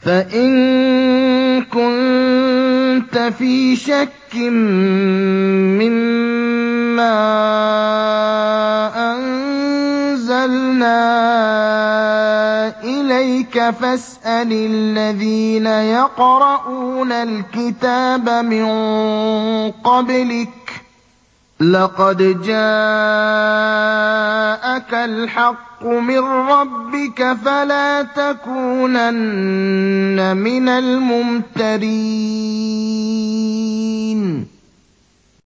فَإِن كُنتَ فِي شَكٍّ مِّمَّا أَنزَلْنَا إِلَيْكَ فَاسْأَلِ الَّذِينَ يَقْرَءُونَ الْكِتَابَ مِن قَبْلِكَ ۚ لَقَدْ جَاءَكَ الْحَقُّ مِن رَّبِّكَ فَلَا تَكُونَنَّ مِنَ الْمُمْتَرِينَ